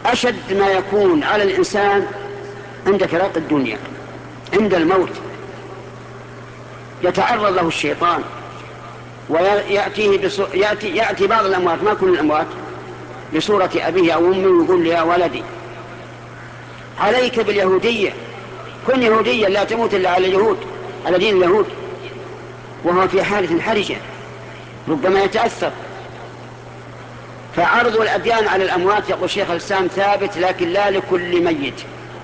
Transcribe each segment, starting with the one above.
أشد ما يكون على الإنسان عند فراق الدنيا، عند الموت، يتعرض له الشيطان يأتي بعض الأموات، ما كل الأموات، بصورة أبيه أو أمه، ويقول لي يا ولدي عليك باليهودية، كن يهوديا لا تموت إلا على اليهود، على دين اليهود، وهو في حالة حرجة ربما يتأثر. فعرض الأديان على الأموات يقول شيخ الإسلام ثابت، لكن لا لكل ميت.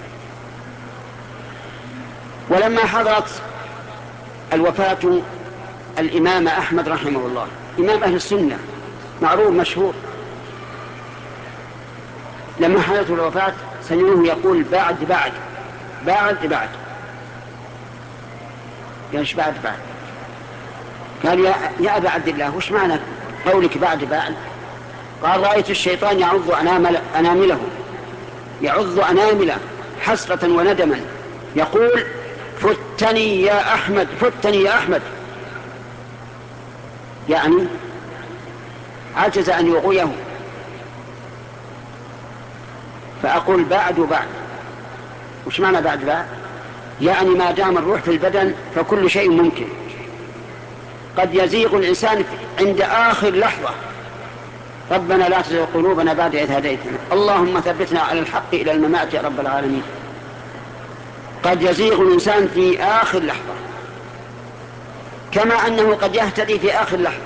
ولما حضرت الوفاة الإمام أحمد رحمه الله، إمام أهل السنة معروف مشهور، لما حضرت الوفاة سمعوه يقول بعد بعد بعد بعد، يعني بعد بعد. قال يا أبا عبد الله وش معنى قولك بعد بعد؟ قال رأيت الشيطان يعض أنامله، يعض أنامله حسرة وندما، يقول فتني يا أحمد، فتني يا أحمد، يعني عجز أن يغويه. فأقول بعد بعد، وش معنى بعد بعد؟ يعني ما دام الروح في البدن فكل شيء ممكن. قد يزيغ الإنسان عند آخر لحظة، ربنا لا تزغ قلوبنا بعد إذ هديتنا، اللهم ثبتنا على الحق إلى الممات يا رب العالمين. قد يزيغ الإنسان في آخر لحظة، كما أنه قد يهتدي في آخر لحظة،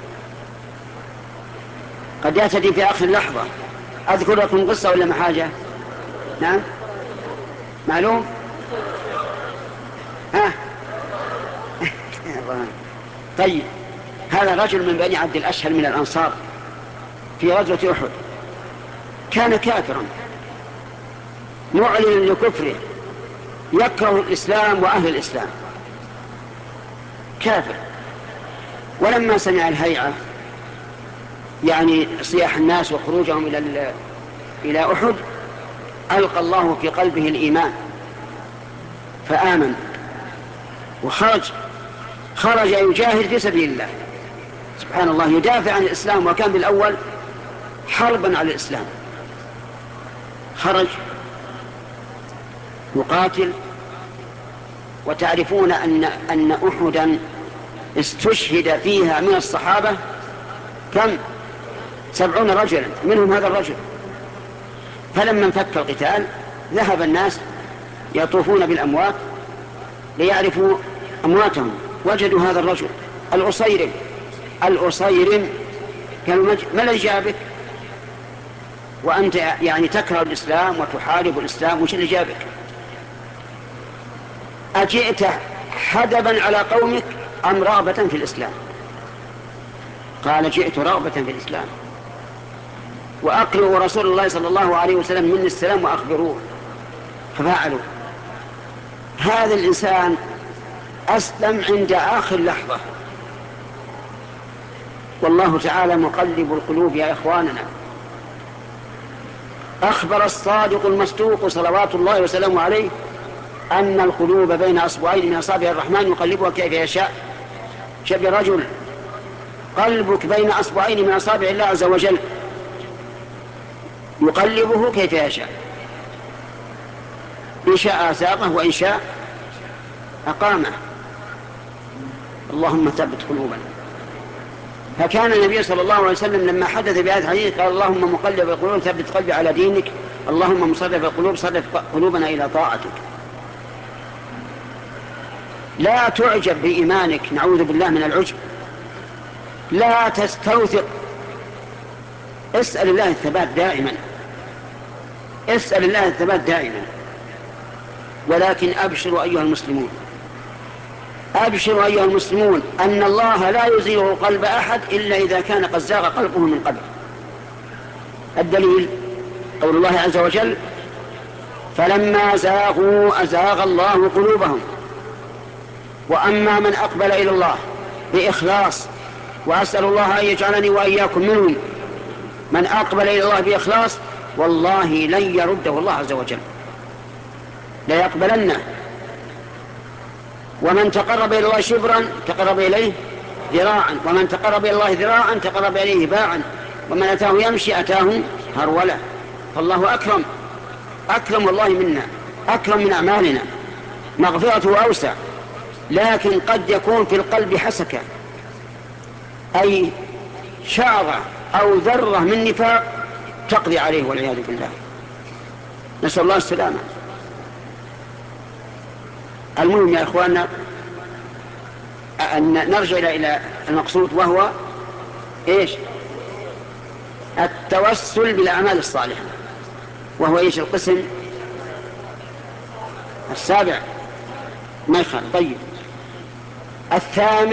قد يهتدي في آخر لحظة. أذكر لكم قصة ولا ما حاجة؟ نعم معلوم؟ ها طيب، هذا رجل من بني عبد الأشهل من الأنصار في غزوة أحد، كان كافرا معلن لكفره، يكره الإسلام وأهل الإسلام، كافر. ولما سمع الهيعة، يعني صياح الناس وخروجهم إلى أحد، ألقى الله في قلبه الإيمان فآمن خرج يجاهد في سبيل الله، سبحان الله، يدافع عن الإسلام، وكان بالأول حربا على الإسلام. خرج يقاتل. وتعرفون أن أحدا استشهد فيها من الصحابة كم؟ 70 رجلا، منهم هذا الرجل. فلما انفك القتال ذهب الناس يطوفون بالأموات ليعرفوا أمواتهم، وجدوا هذا الرجل الأصيرم. قالوا ما الذي جابك وأنت يعني تكره الإسلام وتحارب الإسلام، وش اللي جابك؟ أجئت حدبا على قومك أم رغبة في الإسلام؟ قال جئت رغبة في الإسلام، وأقرئوا رسول الله صلى الله عليه وسلم مني السلام وأخبروه. ففعلوا. هذا الإنسان أسلم عند آخر لحظة، والله تعالى مقلب القلوب يا إخواننا. أخبر الصادق المصدوق صلوات الله وسلامه عليه أن القلوب بين أصبعين من أصابع الرحمن يقلبها كيف يشاء. شبه رجل قلبك بين أصبعين من أصابع الله عز وجل، يقلبه كيف يشاء، إن شاء أزاغه وإن شاء أقامه. اللهم ثبت قلوبنا. فكان النبي صلى الله عليه وسلم لما حدث بهذا الحديث قال اللهم مقلب القلوب ثبت قلبي على دينك، اللهم مصرف القلوب صرف قلوبنا إلى طاعتك. لا تعجب بإيمانك، نعوذ بالله من العجب، لا تستوثق، اسأل الله الثبات دائما، اسأل الله الثبات دائما. ولكن أبشروا أيها المسلمون، أبشروا أيها المسلمون أن الله لا يزيغ قلب أحد إلا إذا كان قد زاغ قلبه من قبل. الدليل قول الله عز وجل فلما زاغوا أزاغ الله قلوبهم. وأما من أقبل إلى الله بإخلاص، وأسأل الله أن يجعلني وإياكم منهم، من أقبل إلى الله بإخلاص والله لن يرده الله عز وجل، لا يقبلنه. ومن تقرب إلى الله شبرا تقرب إليه ذراعا، ومن تقرب إلى الله ذراعا تقرب إليه باعا، ومن أتاه يمشي أتاه هرولة. فالله أكرم والله منا، أكرم من أعمالنا، مغفرته أوسع. لكن قد يكون في القلب حسكة، أي شعرة أو ذرة من نفاق تقضي عليه والعياذ بالله، نسأل الله السلامة. المهم يا إخواننا أن نرجع إلى المقصود، وهو إيش؟ التوسل بالأعمال الصالحة، وهو إيش القسم السابع؟ ما يخالف. طيب، الثامن